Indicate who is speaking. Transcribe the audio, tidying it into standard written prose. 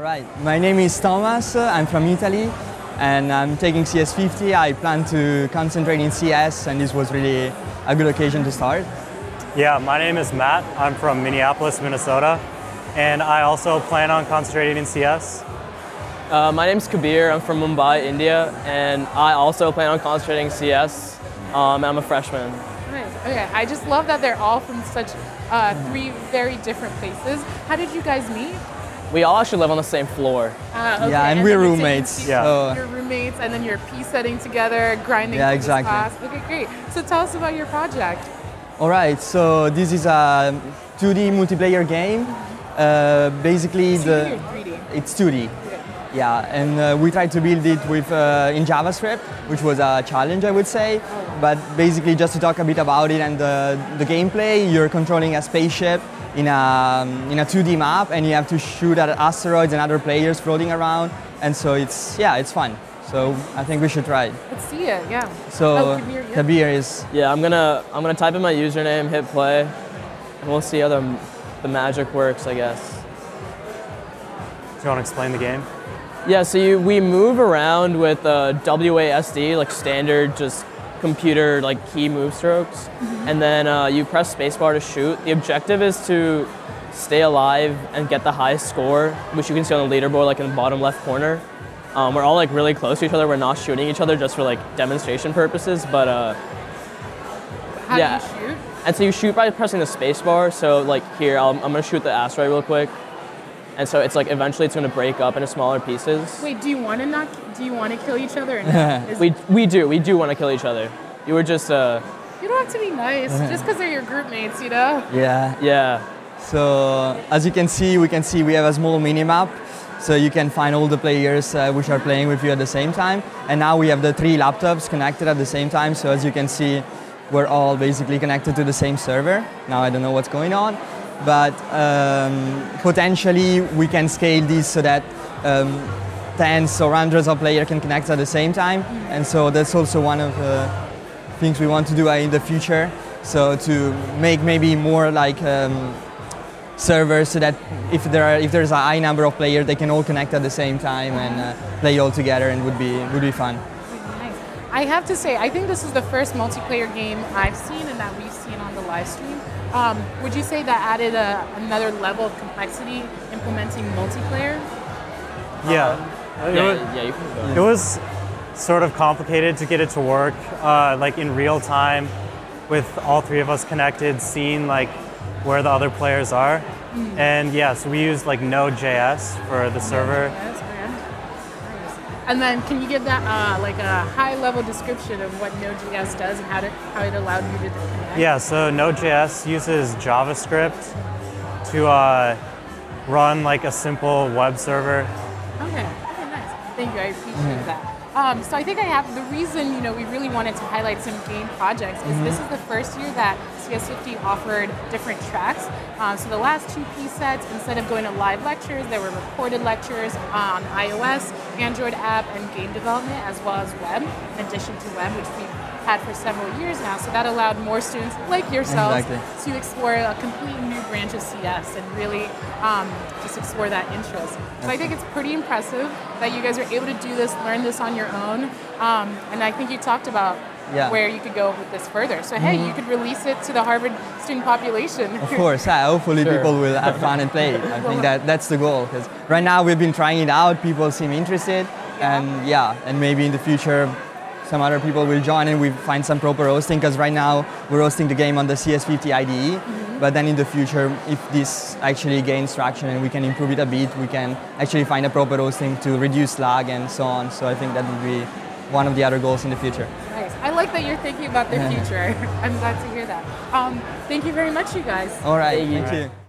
Speaker 1: Right, my name is Thomas, I'm from Italy and I'm taking CS50. I plan to concentrate in CS and this was really a good occasion to start.
Speaker 2: Yeah, my name is Matt. I'm from Minneapolis, Minnesota, and I also plan on concentrating in CS.
Speaker 3: My name's Kabir. I'm from Mumbai, India, and I also plan on concentrating CS. And I'm a freshman.
Speaker 4: Nice. Okay, I just love that they're all from such three very different places. How did you guys meet?
Speaker 3: We all actually live on the same floor.
Speaker 4: Okay.
Speaker 1: Yeah, and we're roommates.
Speaker 2: Yeah.
Speaker 1: So
Speaker 4: You're roommates, and then you're P-setting together, grinding
Speaker 1: Yeah,
Speaker 4: for
Speaker 1: exactly.
Speaker 4: this class. Okay, great. So tell us about your project.
Speaker 1: Alright, so this is a 2D multiplayer game. Basically,
Speaker 4: 2D or 3D?
Speaker 1: it's 2D. Yeah, and we tried to build it with in JavaScript, which was a challenge, I would say. But basically, just to talk a bit about it and the gameplay, you're controlling a spaceship in a 2D map, and you have to shoot at asteroids and other players floating around. And so it's fun. So I think we should try it.
Speaker 4: Let's see it. Yeah.
Speaker 1: So
Speaker 4: Oh, Kabir, yeah.
Speaker 1: Kabir is
Speaker 3: Yeah, I'm gonna type in my username, hit play, and we'll see how the magic works, I guess.
Speaker 2: Do you want to explain the game?
Speaker 3: Yeah, so we move around with WASD, like standard, just computer like key move strokes, and then you press spacebar to shoot. The objective is to stay alive and get the highest score, which you can see on the leaderboard, like in the bottom left corner. We're all like really close to each other. We're not shooting each other just for like demonstration purposes, but
Speaker 4: How
Speaker 3: yeah.
Speaker 4: do you shoot?
Speaker 3: And so you shoot by pressing the spacebar. So like here, I'm gonna shoot the asteroid real quick. And so it's like eventually it's gonna break up into smaller pieces.
Speaker 4: Wait, do you want to kill each other? Or not?
Speaker 3: We do want to kill each other. You were just
Speaker 4: You don't have to be nice just because they're your group mates, you know?
Speaker 1: yeah. So as you can see, we have a small mini map. So you can find all the players which are playing with you at the same time. And now we have the 3 laptops connected at the same time. So as you can see, we're all basically connected to the same server. Now I don't know what's going on, but potentially we can scale this so that tens or hundreds of players can connect at the same time. And so that's also one of the things we want to do in the future. So to make maybe more like servers so that if there's a high number of players, they can all connect at the same time and play all together, and would be fun.
Speaker 4: Nice. I have to say, I think this is the first multiplayer game I've seen and that we've seen on the live stream. Would you say that added another level of complexity implementing multiplayer?
Speaker 2: Yeah.
Speaker 3: yeah, you can
Speaker 2: It
Speaker 3: go.
Speaker 2: was sort of complicated to get it to work, like in real time, with all 3 of us connected, seeing like where the other players are. And yeah, so we used like Node.js for the server.
Speaker 4: Yes, okay. Nice. And then can you give that like a high-level description of what Node.js does and how it allowed you to connect?
Speaker 2: Yeah, so Node.js uses JavaScript to run like a simple web server.
Speaker 4: Okay, nice. Thank you, I appreciate that. So I think the reason, we really wanted to highlight some game projects is this is the first year that CS50 offered different tracks. So the last 2 P-sets, instead of going to live lectures, there were recorded lectures on iOS, Android app, and game development, as well as web, in addition to web, which we've had for several years now. So that allowed more students like yourselves to explore a completely new branch of CS and really just explore that interest. So I think it's pretty impressive that you guys are able to do this, learn this on your own. And I think you talked about where you could go with this further. So hey, you could release it to the Harvard student population.
Speaker 1: Of course, hopefully people will have fun and play. I think that's the goal, because right now we've been trying it out, people seem interested, and maybe in the future some other people will join and we find some proper hosting, because right now we're hosting the game on the CS50 IDE, but then in the future, if this actually gains traction and we can improve it a bit, we can actually find a proper hosting to reduce lag and so on. So I think that would be one of the other goals in the future.
Speaker 4: Nice. I like that you're thinking about the future. I'm glad to hear that. Thank you very much, you guys.
Speaker 1: All right, thank you.